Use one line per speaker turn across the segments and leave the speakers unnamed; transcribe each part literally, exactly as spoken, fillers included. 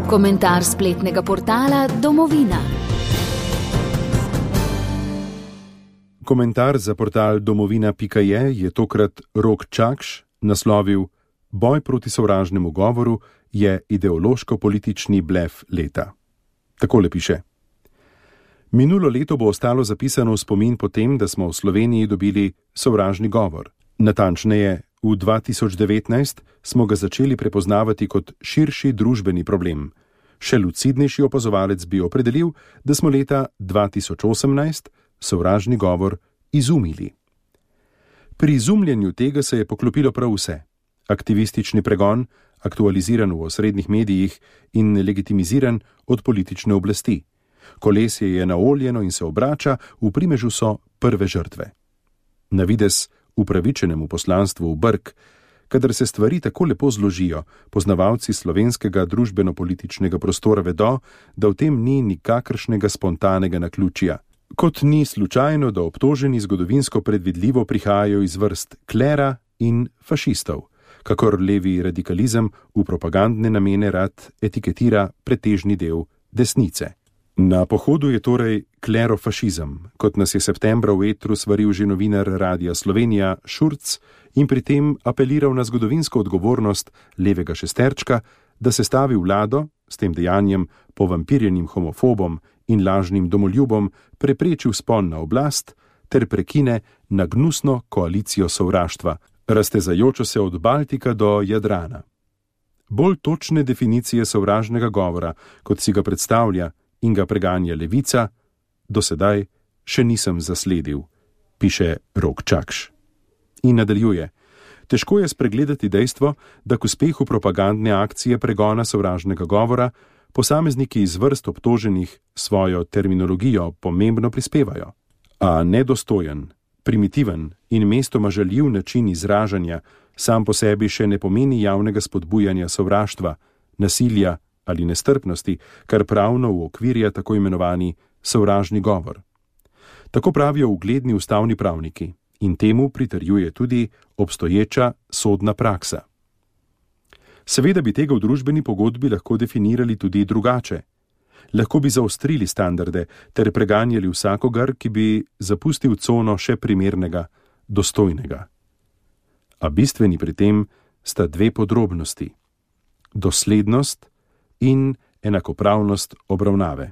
Komentar spletnega portala Domovina.
Komentar za portal domovina pika je je tokrat Rok Čakš naslovil: Boj proti sovražnemu govoru je ideološko-politični blef leta. Takole piše: Minulo leto bo ostalo zapisano v spomin po tem, da smo v Sloveniji dobili sovražni govor. Natančneje, v dva tisoč devetnajst smo ga začeli prepoznavati kot širši družbeni problem. Še lucidnejši opazovalec bi opredelil, da smo leta dva tisoč osemnajst sovražni govor izumili. Pri izumljanju tega se je poklopilo prav vse. Aktivistični pregon, aktualiziran v osrednjih medijih in legitimiziran od politične oblasti. Kolesje je naoljeno in se obrača, v primežu so prve žrtve. Na videz upravičenemu poslanstvu v brk, kadar se stvari tako lepo zložijo, poznavalci slovenskega družbeno-političnega prostora vedo, da v tem ni nikakršnega spontanega naključja. Kot ni slučajno, da obtoženi zgodovinsko predvidljivo prihajajo iz vrst klera in fašistov, kakor levi radikalizem v propagandne namene rad etiketira pretežni del desnice. Na pohodu je torej klerofašizem, kot nas je septembra v etru svaril že novinar Radia Slovenija Šurc in pri tem apeliral na zgodovinsko odgovornost levega šesterčka, da se stavi vlado, s tem dejanjem povampirjenim homofobom in lažnim domoljubom prepreči vzpon na oblast ter prekine na gnusno koalicijo sovraštva, raztezajočo se od Baltika do Jadrana. Bolj točne definicije sovražnega govora, kot si ga predstavlja in ga preganja levica, do sedaj še nisem zasledil, piše Rok Čakš. In nadaljuje: Težko je spregledati dejstvo, da k uspehu propagandne akcije pregona sovražnega govora posamezniki iz vrst obtoženih svojo terminologijo pomembno prispevajo. A nedostojen, primitiven in mestoma žaljiv način izražanja sam po sebi še ne pomeni javnega spodbujanja sovraštva, nasilja ali nestrpnosti, kar pravno uokvirja tako imenovani sovražni govor. Tako pravijo ugledni ustavni pravniki in temu pritrjuje tudi obstoječa sodna praksa. Seveda bi tega v družbeni pogodbi lahko definirali tudi drugače. Lahko bi zaostrili standarde ter preganjali vsakogar, ki bi zapustil cono še primernega, dostojnega. A bistveni pri tem sta dve podrobnosti: doslednost in enakopravnost obravnave.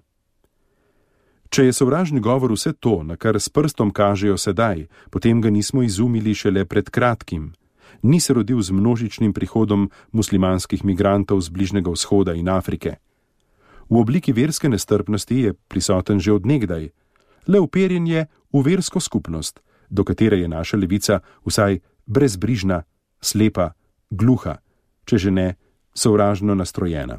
Če je sovražni govor vse to, na kar s prstom kažejo sedaj, potem ga nismo izumili šele pred kratkim. Ni se rodil z množičnim prihodom muslimanskih migrantov z Bližnjega vzhoda in Afrike. V obliki verske nestrpnosti je prisoten že od nekdaj, le uperjen je v versko skupnost, do katere je naša levica vsaj brezbrižna, slepa, gluha, če že ne sovražno nastrojena.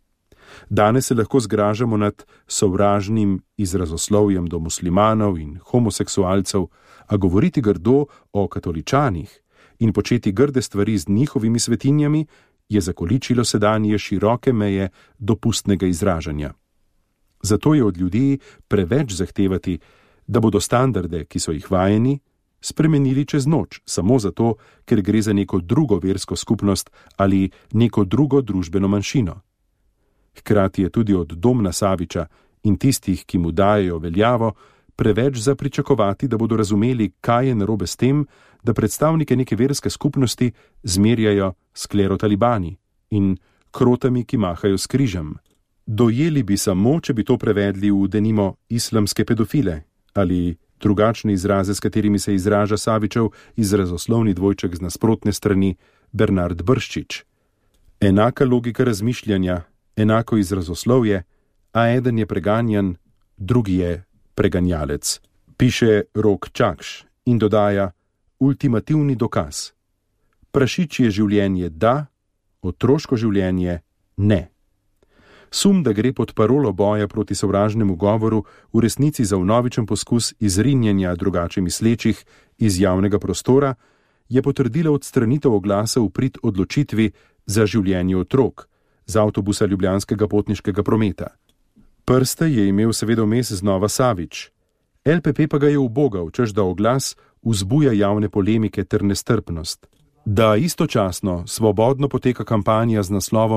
Danes se lahko zgražamo nad sovražnim izrazoslovjem do muslimanov in homoseksualcev, a govoriti grdo o katoličanih in početi grde stvari z njihovimi svetinjami je zakoličilo sedanje široke meje dopustnega izražanja. Zato je od ljudi preveč zahtevati, da bodo standarde, ki so jih vajeni, spremenili čez noč, samo zato, ker gre za neko drugo versko skupnost ali neko drugo družbeno manjšino. Hkrati je tudi od Domna Saviča in tistih, ki mu dajejo veljavo, preveč za pričakovati, da bodo razumeli, kaj je narobe s tem, da predstavnike neke verske skupnosti zmerjajo s klerotalibani in krotami, ki mahajo s križem. Dojeli bi samo, če bi to prevedli v denimo islamske pedofile ali drugačne izraze, s katerimi se izraža Savičev izrazoslovni dvojček z nasprotne strani Bernard Brščič. Enaka logika razmišljanja, enako izrazoslovje, a eden je preganjan, drugi je preganjalec, piše Rok Čakš in dodaja ultimativni dokaz. Prašičje življenje da, otroško življenje ne. Sum, da gre pod parolo boja proti sovražnemu govoru v resnici za vnovičen poskus izrinjanja drugače mislečih iz javnega prostora, je potrdila odstranitev oglasa v prid odločitvi za življenje otrok z avtobusa ljubljanskega potniškega prometa. Prste je imel seveda vmes znova Savič. L P P pa ga je ubogal, češ da oglas vzbuja javne polemike ter nestrpnost. Da istočasno svobodno poteka kampanja z naslovom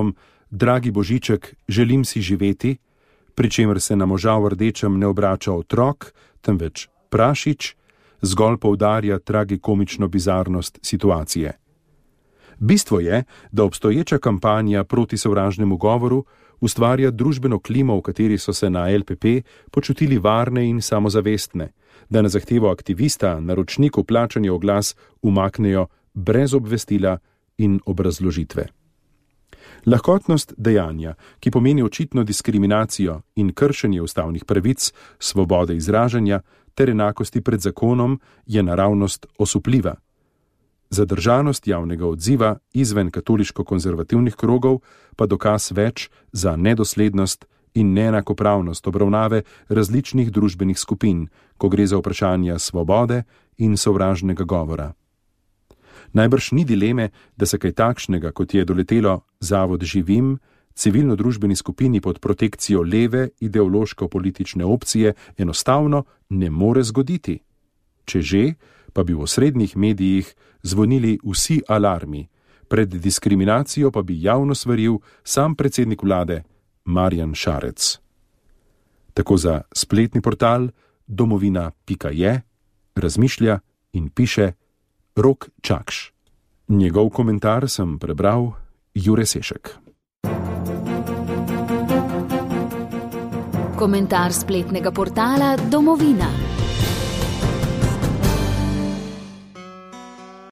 Dragi Božiček, želim si živeti, pri čemer se na moža v rdečem ne obrača otrok, temveč prašič, zgolj poudarja tragikomično bizarnost situacije. Bistvo je, da obstoječa kampanja proti sovražnemu govoru ustvarja družbeno klimo, v kateri so se na L P P počutili varne in samozavestne, da na zahtevo aktivista naročniku plačanja oglas umaknejo brez obvestila in obrazložitve. Lahkotnost dejanja, ki pomeni očitno diskriminacijo in kršenje ustavnih pravic, svobode izražanja ter enakosti pred zakonom, je naravnost osupljiva. Zadržanost javnega odziva izven katoliško-konzervativnih krogov pa dokaz več za nedoslednost in neenakopravnost obravnave različnih družbenih skupin, ko gre za vprašanja svobode in sovražnega govora. Najbrž ni dileme, da se kaj takšnega, kot je doletelo Zavod Živim, civilno-družbeni skupini pod protekcijo leve ideološko-politične opcije, enostavno ne more zgoditi. Če že, pa bi v osrednjih medijih zvonili vsi alarmi, pred diskriminacijo pa bi javno svaril sam predsednik vlade Marjan Šarec. Tako za spletni portal domovina pika je razmišlja in piše Rok Čakš. Njegov komentar sem prebral Jure Sešek.
Komentar spletnega portala Domovina.